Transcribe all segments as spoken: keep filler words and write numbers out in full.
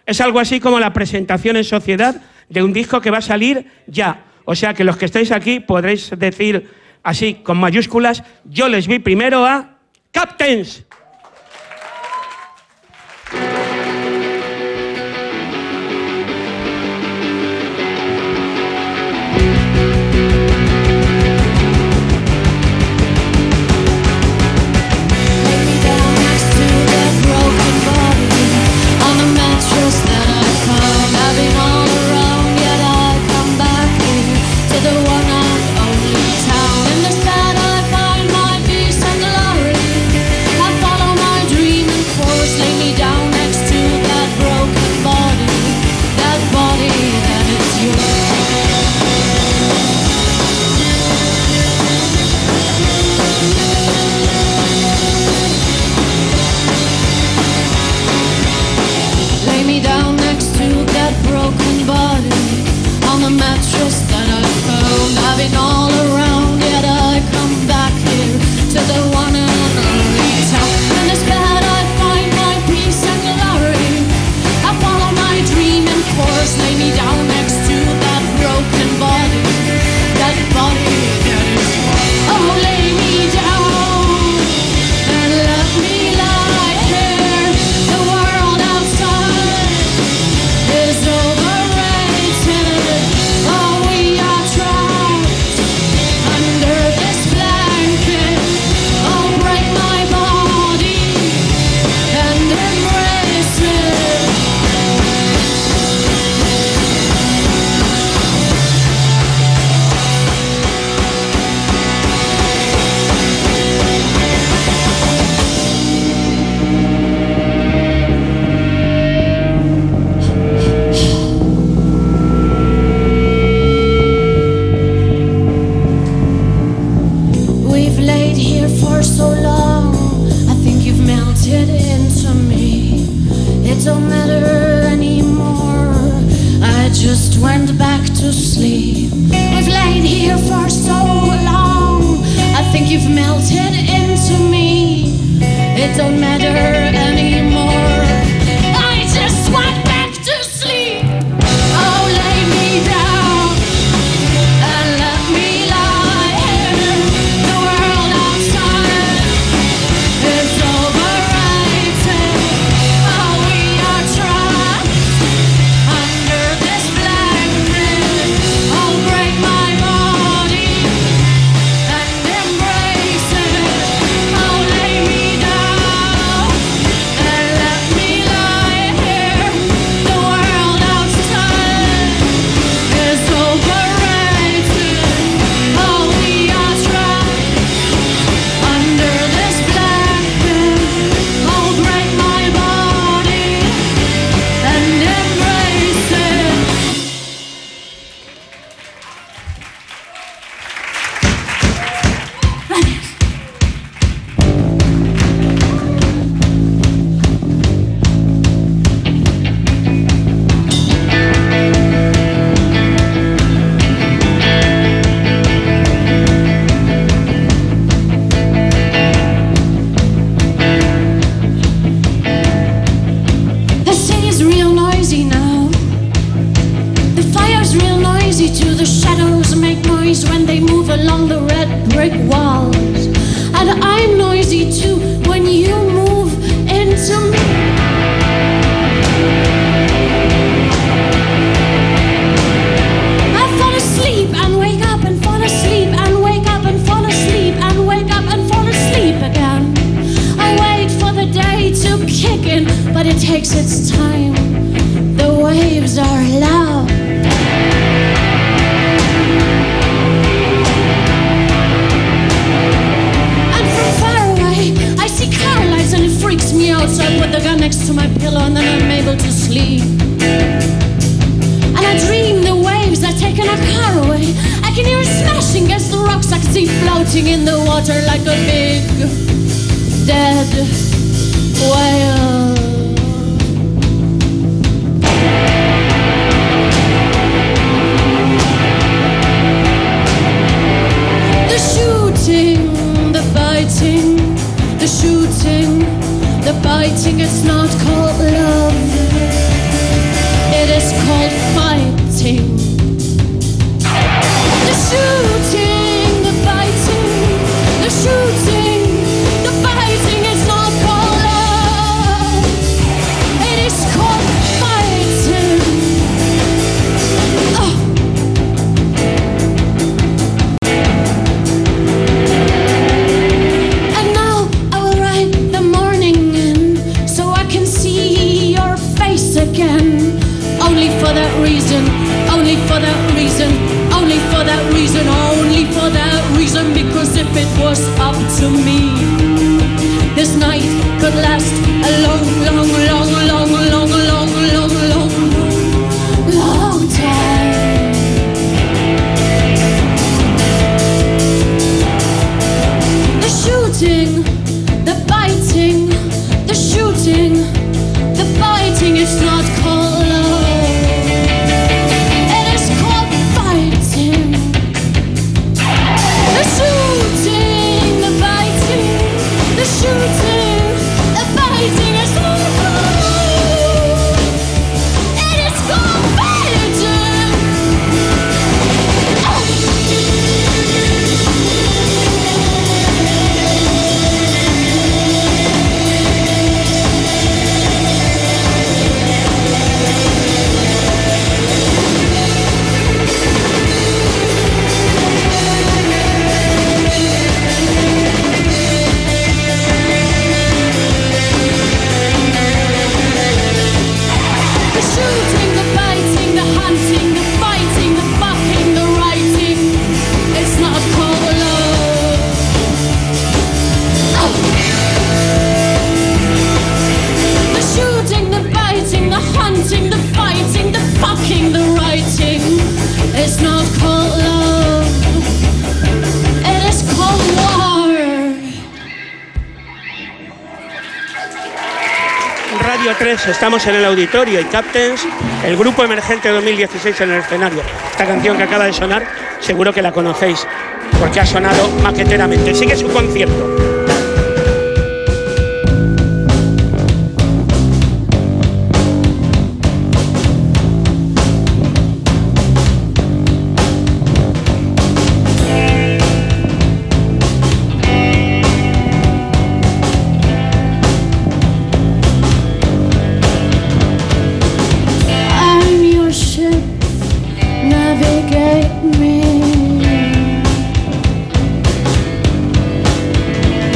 Es algo así como la presentación en sociedad de un disco que va a salir ya. O sea que los que estáis aquí podréis decir así, con mayúsculas, yo les vi primero a Captains. The biting, it's not called love. called fighting. The shooting, the biting, the shooting, the biting is not called love. It is called fighting. Oh. And now I will write the morning in so I can see your face again. Only for that reason, only for that reason, only for that reason, only for that reason. Because if it was up to me, this night could last a long, long, long, long, long, long, long, long, long time. The shooting, the biting, the shooting, the biting is not called love. It is called fighting. The shooting, the biting, the shooting, the biting is not called love. It is called fighting. Oh. The shooting, the biting, the hunting, the fighting, the fucking, the writing. It's not called love. Oh. The shooting, the biting, the hunting, the fighting, the fucking, the writing. It's not called love. It is called war. Radio tres, estamos en el auditorio y Captains, el grupo emergente dos mil dieciséis en el escenario. Esta canción que acaba de sonar, seguro que la conocéis, porque ha sonado maqueteramente. Sigue su concierto. I'm your ship, navigate me.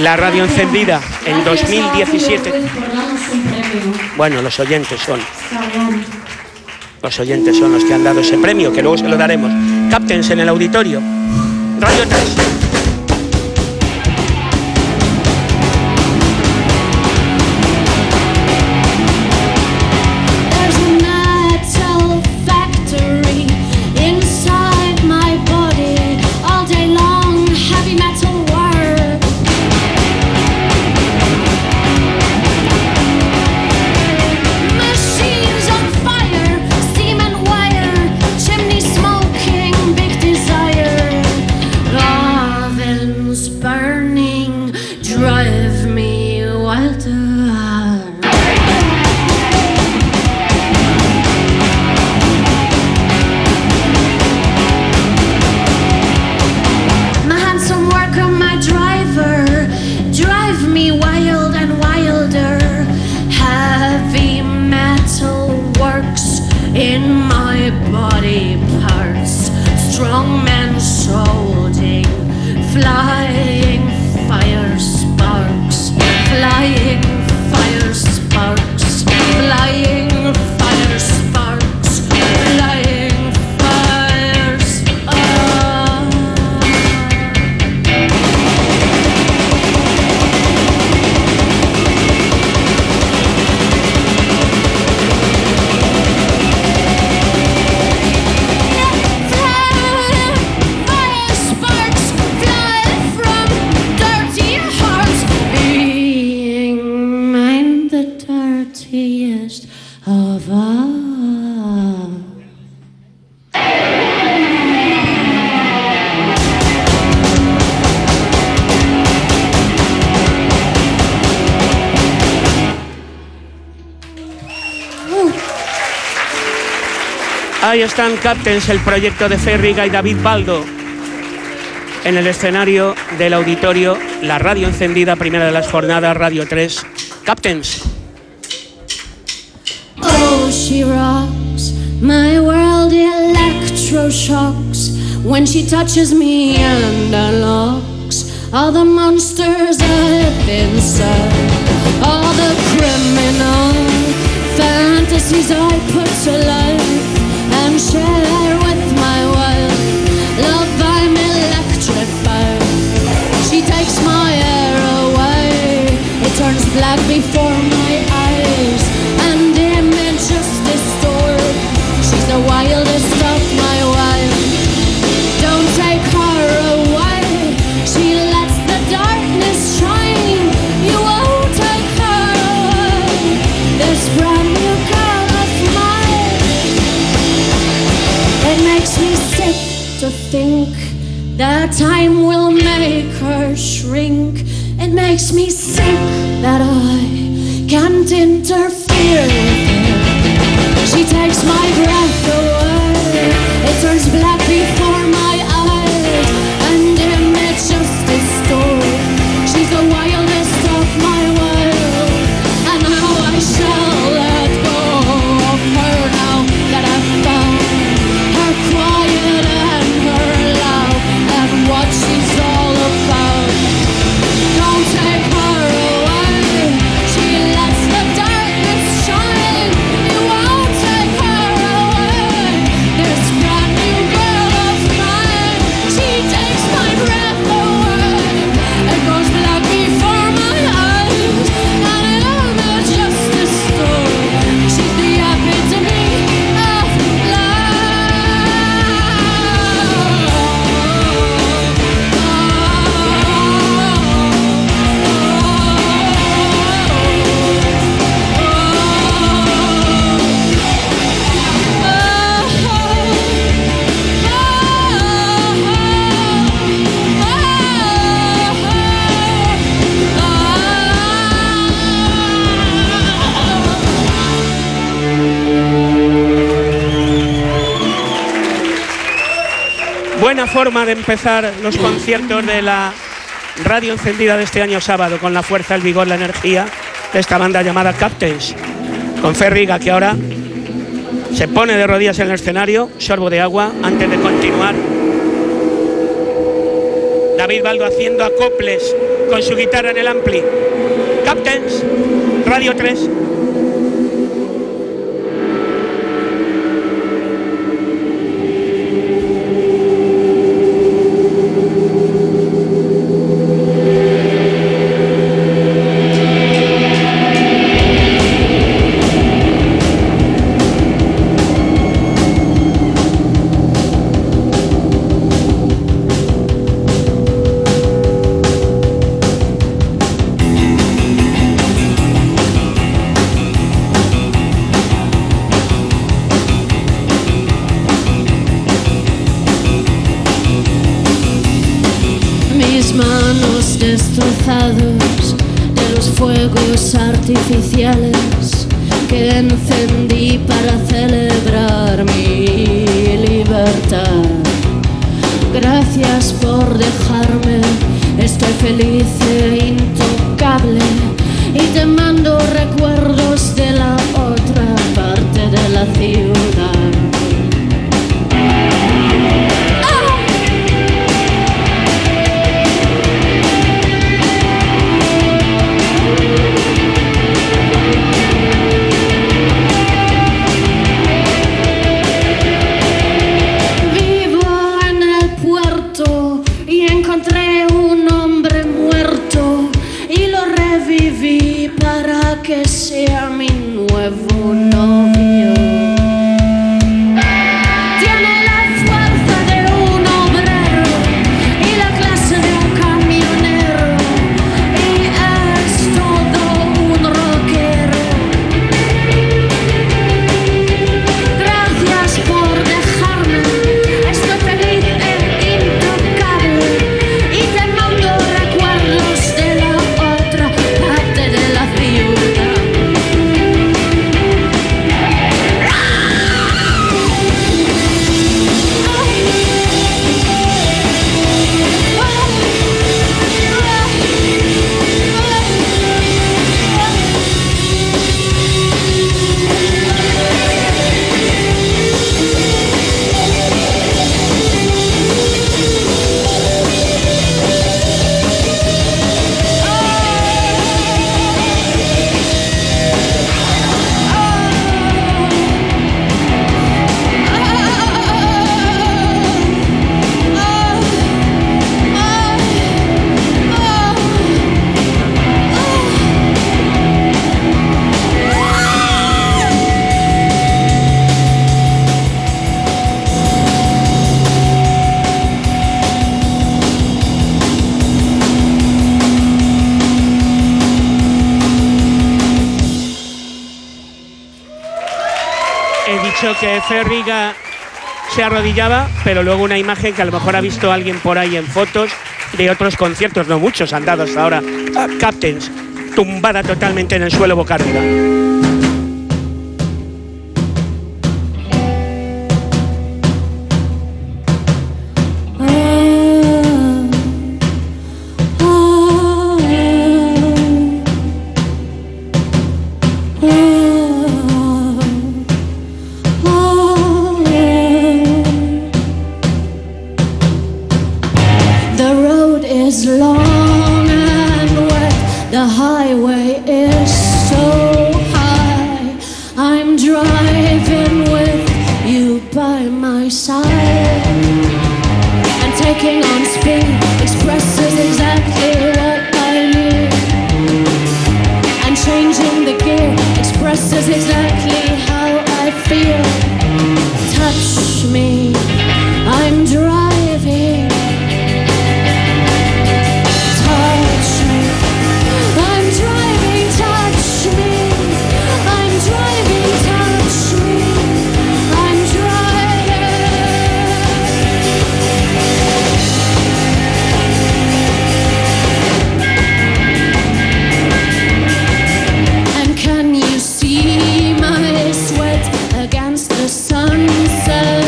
La radio encendida en dos mil diecisiete. Bueno, los oyentes son. Los oyentes son los que han dado ese premio, que luego se lo daremos. Captains en el auditorio. Radio tres. Ahí están Captains, el proyecto de Fer Riga y David Baldo, en el escenario del auditorio, la radio encendida, primera de las jornadas, Radio tres. Captains. Oh, she rocks my world, electroshocks when she touches me and unlocks all the monsters up inside, all the criminal fantasies I put to life and share with my wild love. I'm electrified. She takes my air away. It turns black before my eyes and images distort. She's the wildest of my wild. Don't take her away. She lets the darkness shine. You won't take her away. This brand new girl of mine. It makes me sick to think that time will make her shrink. It makes me sick that I can't interfere with her. She takes my breath away. It turns black before my eyes and images distort. She's the wildest of my world, and how I shall let go of her now that I've found her quiet and her loud and what she's all about. Don't take her away. She lets the darkness shine. You won't take her away. This brand new girl of mine. She takes my breath away. It goes black before my eyes, and I'm just a story. She's the epitome of Buena forma de empezar los conciertos de la radio encendida de este año sábado, con la fuerza, el vigor, la energía de esta banda llamada Captains, con Fer Riga, que ahora se pone de rodillas en el escenario, sorbo de agua antes de continuar. David Baldo haciendo acoples con su guitarra en el ampli. Captains, Radio tres. Manos destrozados de los fuegos artificiales que encendí para celebrar mi libertad. Gracias por dejarme, estoy feliz e intocable y te mando recuerdos de la otra parte de la ciudad. Que sea mi nuevo novio. Tiene la fuerza de un obrero y la clase de un camionero y es todo un rockero. Gracias por dejarme, estoy feliz e intocable y te mando recuerdos de la otra parte de la ciudad. Que Ferriga se arrodillaba, pero luego una imagen que a lo mejor ha visto alguien por ahí en fotos de otros conciertos, no muchos han dado hasta ahora. Captains, tumbada totalmente en el suelo boca arriba. Against the sunset